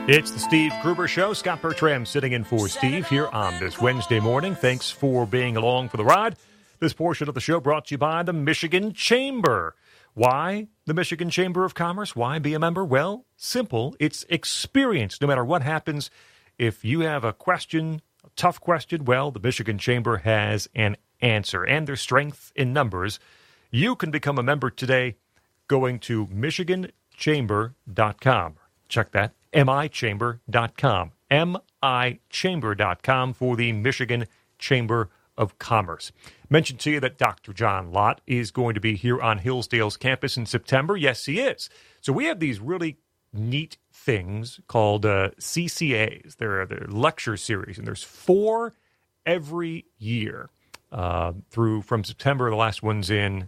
It's the Steve Gruber Show. Scott Bertram sitting in for Steve here on this Wednesday morning. Thanks for being along for the ride. This portion of the show brought to you by the Michigan Chamber. Why the Michigan Chamber of Commerce? Why be a member? Well, simple. It's experience. No matter what happens, if you have a question, a tough question, well, the Michigan Chamber has an answer. And there's strength in numbers. You can become a member today going to michiganchamber.com. Check that. michamber.com. michamber.com for the Michigan Chamber of Commerce. Mentioned to you that Dr. John Lott is going to be here on Hillsdale's campus in September. Yes, he is. So we have these really neat things called CCAs. They're lecture series, and there's 4 every year through from September. The last one's in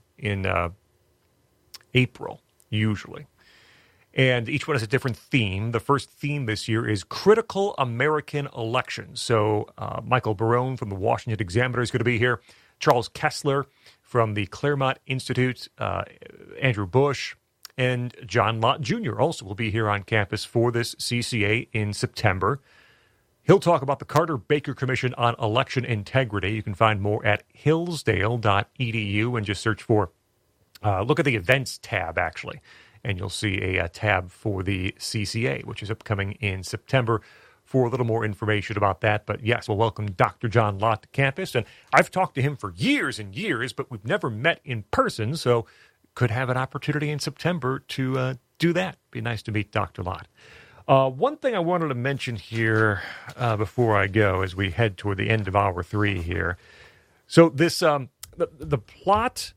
April, usually. And each one has a different theme. The first theme this year is Critical American Elections. So Michael Barone from the Washington Examiner is going to be here. Charles Kessler from the Claremont Institute, Andrew Bush, and John Lott Jr. also will be here on campus for this CCA in September. He'll talk about the Carter-Baker Commission on Election Integrity. You can find more at hillsdale.edu and just search for, look at the events tab, actually. And you'll see a tab for the CCA, which is upcoming in September, for a little more information about that. But yes, we'll welcome Dr. John Lott to campus. And I've talked to him for years and years, but we've never met in person, so could have an opportunity in September to do that. Be nice to meet Dr. Lott. One thing I wanted to mention here before I go as we head toward the end of Hour 3 here. So this the plot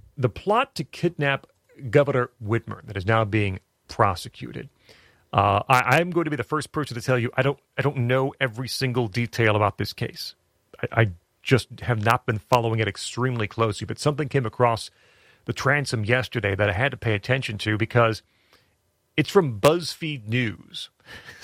to kidnap Governor Whitmer that is now being prosecuted. I'm going to be the first person to tell you I don't know every single detail about this case. I just have not been following it extremely closely, but something came across the transom yesterday that I had to pay attention to because it's from BuzzFeed News.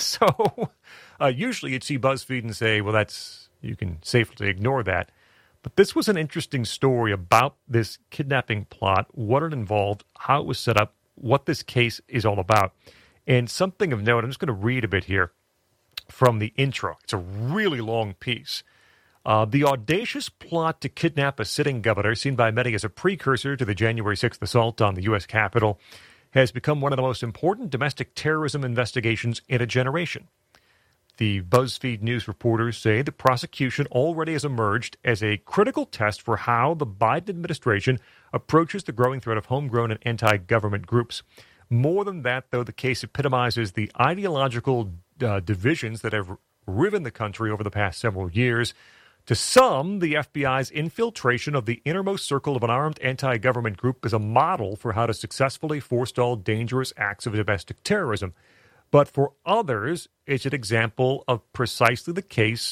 So usually you'd see BuzzFeed and say, well, you can safely ignore that. But this was an interesting story about this kidnapping plot, what it involved, how it was set up, what this case is all about. And something of note, I'm just going to read a bit here from the intro. It's a really long piece. The audacious plot to kidnap a sitting governor, seen by many as a precursor to the January 6th assault on the U.S. Capitol, has become one of the most important domestic terrorism investigations in a generation. The BuzzFeed News reporters say the prosecution already has emerged as a critical test for how the Biden administration approaches the growing threat of homegrown and anti-government groups. More than that, though, the case epitomizes the ideological divisions that have riven the country over the past several years. To some, the FBI's infiltration of the innermost circle of an armed anti-government group is a model for how to successfully forestall dangerous acts of domestic terrorism. But for others, it's an example of precisely the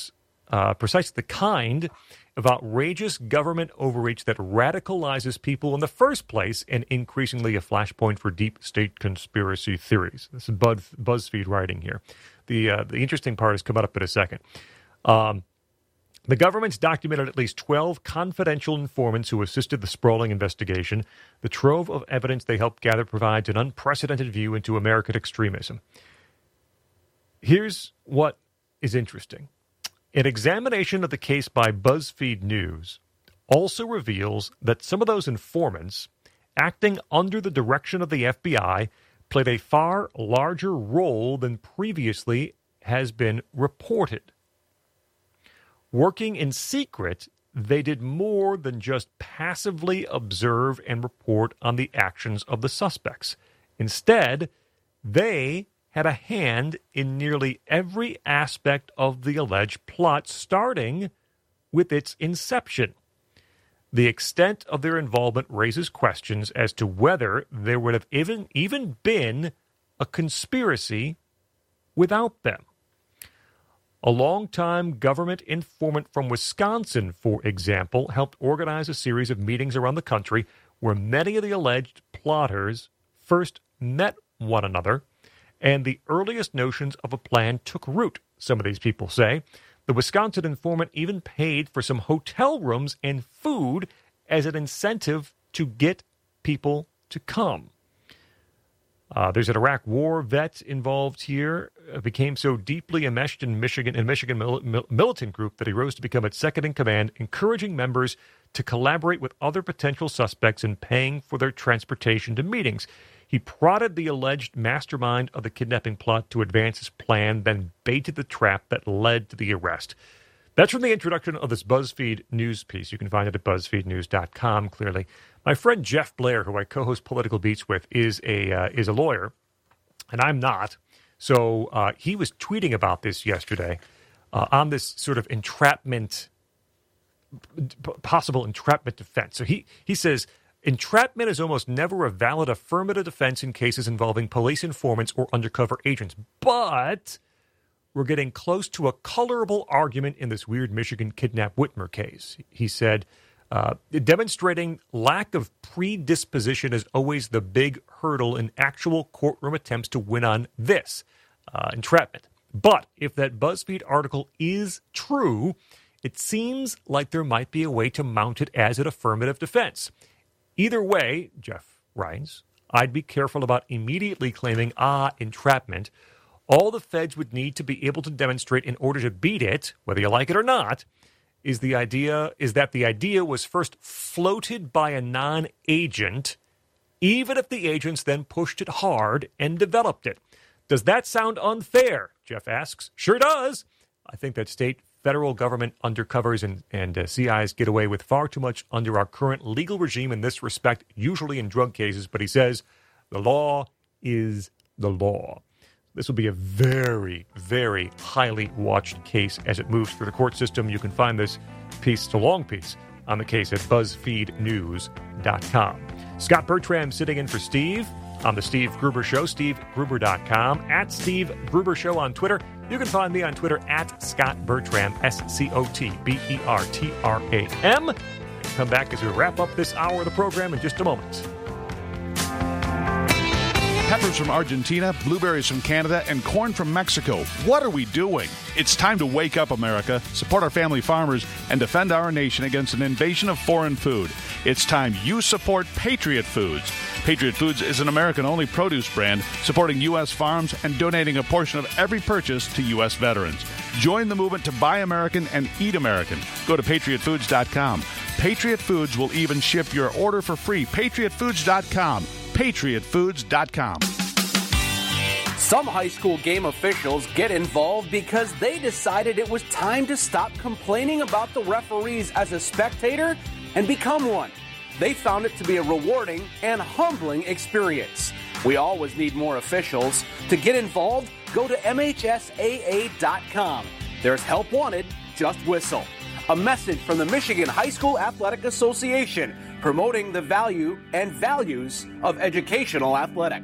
kind of outrageous government overreach that radicalizes people in the first place and increasingly a flashpoint for deep state conspiracy theories. This is BuzzFeed writing here. The interesting part is coming up in a second. The government's documented at least 12 confidential informants who assisted the sprawling investigation. The trove of evidence they helped gather provides an unprecedented view into American extremism. Here's what is interesting. An examination of the case by BuzzFeed News also reveals that some of those informants, acting under the direction of the FBI, played a far larger role than previously has been reported. Working in secret, they did more than just passively observe and report on the actions of the suspects. Instead, they had a hand in nearly every aspect of the alleged plot, starting with its inception. The extent of their involvement raises questions as to whether there would have even been a conspiracy without them. A longtime government informant from Wisconsin, for example, helped organize a series of meetings around the country where many of the alleged plotters first met one another, and the earliest notions of a plan took root, some of these people say. The Wisconsin informant even paid for some hotel rooms and food as an incentive to get people to come. There's an Iraq war vet involved here. Became so deeply enmeshed in Michigan militant group that he rose to become its second in command, encouraging members to collaborate with other potential suspects in paying for their transportation to meetings. He prodded the alleged mastermind of the kidnapping plot to advance his plan, then baited the trap that led to the arrest. That's from the introduction of this BuzzFeed news piece. You can find it at BuzzFeedNews.com, clearly. My friend Jeff Blair, who I co-host Political Beats with, is a lawyer, and I'm not. So he was tweeting about this yesterday on this sort of possible entrapment defense. So he says, entrapment is almost never a valid affirmative defense in cases involving police informants or undercover agents. But we're getting close to a colorable argument in this weird Michigan kidnap Whitmer case. He said, demonstrating lack of predisposition is always the big hurdle in actual courtroom attempts to win on this, entrapment. But if that BuzzFeed article is true, it seems like there might be a way to mount it as an affirmative defense. Either way, Jeff writes, I'd be careful about immediately claiming, entrapment. All the feds would need to be able to demonstrate in order to beat it, whether you like it or not, is that the idea was first floated by a non-agent, even if the agents then pushed it hard and developed it. Does that sound unfair? Jeff asks. Sure does. I think that state, federal government undercovers and CIs get away with far too much under our current legal regime in this respect, usually in drug cases. But he says the law is the law. This will be a very, very highly watched case as it moves through the court system. You can find this piece, it's a long piece, on the case at BuzzFeedNews.com. Scott Bertram sitting in for Steve on The Steve Gruber Show, SteveGruber.com, at Steve Gruber Show on Twitter. You can find me on Twitter at Scott Bertram, SCOTBERTRAM. Come back as we wrap up this hour of the program in just a moment. Peppers from Argentina, blueberries from Canada, and corn from Mexico. What are we doing? It's time to wake up, America, support our family farmers, and defend our nation against an invasion of foreign food. It's time you support Patriot Foods. Patriot Foods is an American-only produce brand supporting U.S. farms and donating a portion of every purchase to U.S. veterans. Join the movement to buy American and eat American. Go to patriotfoods.com. Patriot Foods will even ship your order for free. patriotfoods.com. patriotfoods.com. Some high school game officials get involved because they decided it was time to stop complaining about the referees as a spectator and become one. They found it to be a rewarding and humbling experience. We always need more officials. To get involved, go to MHSAA.com. There's help wanted, just whistle. A message from the Michigan High School Athletic Association, promoting the value and values of educational athletics.